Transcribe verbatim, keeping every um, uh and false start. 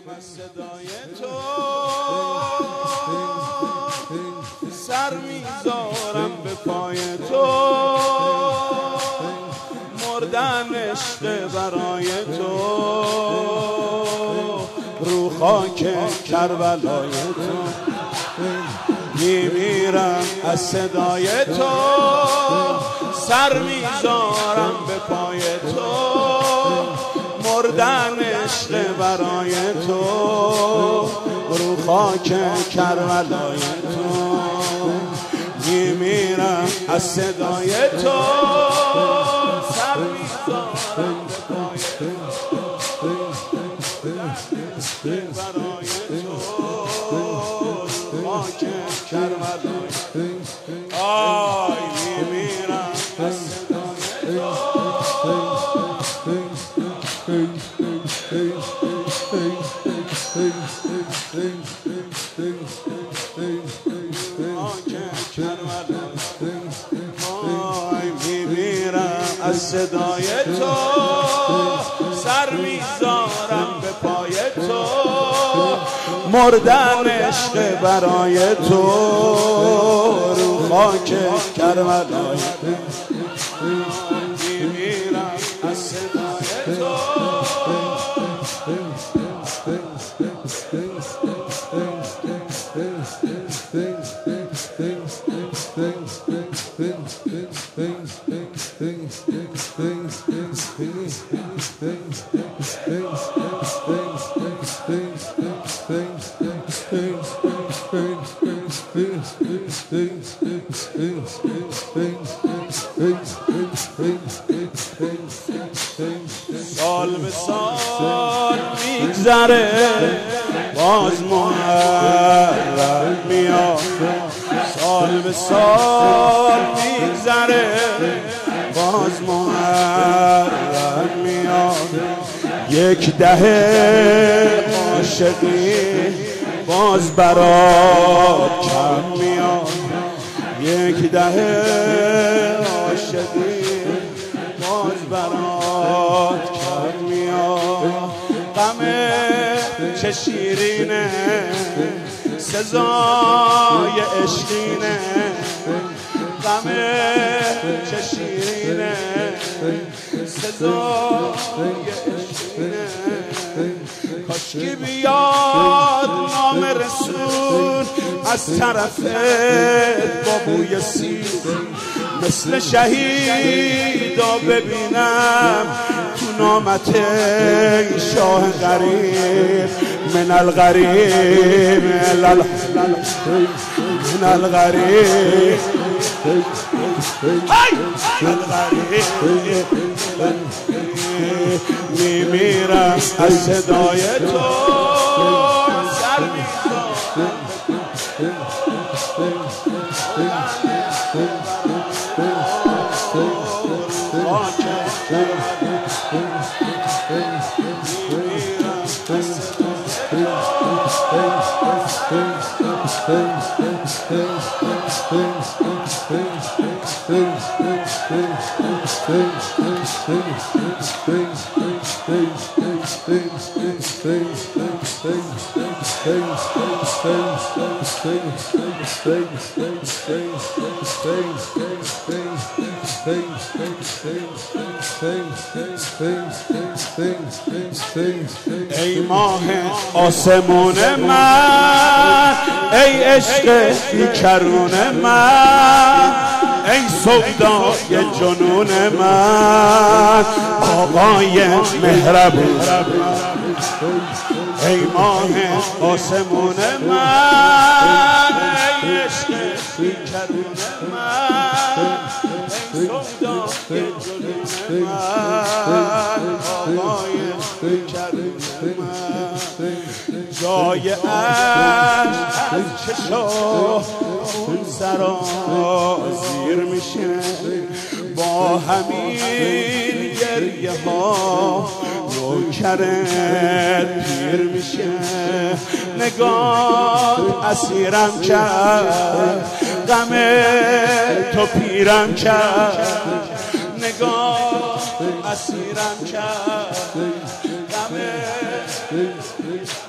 از صدای تو سر میذارم به پای تو، مردن عشق برای تو رو خاک کربلای تو، میمیرم از صدای تو سر میذارم به پای تو، مردن عشق برای تو رو خاک کربلای تو، میمیرم از صدای تو سر میذارم به پای تو، برای تو رو خاک کربلای آی میمیرم از صدای از صدای تو سر میذارم به پای تو، مردن عشق برای تو رو خاک کربلای میمیرم از صدای تو. سال به سال میگذره باز محرم میاد، سال به سال میگذره باز محرم میاد، یک دهه عاشقی باز برات کم میاد، یک دهه عاشقی باز برات کم میاد، غم چه شیرینه سزای عشقینه، غم چه شیرینه سزای عشقینه، کاشکی بیاد نام رسول از طرفت با بوی سیز، مثل شهیدا ببینم تو نامت شاه غریب، من الغریب من الغریب میمیرم از صدای تو سر میذارم ای ماه آسمون من، ای عشق بیکرون من، ای سودای جنون من، آقای مهربون، ای ماه آسمون من، ای عشق بیکرون من، ای سودای جنون من، آقای مهربون من، جای عشق از چشم خون سرازیر میشه، با همین گریه ها نوکرت پیر میشه، نگاه اسیرم کرد غم تو پیرم کرد، نگاه اسیرم کرد غم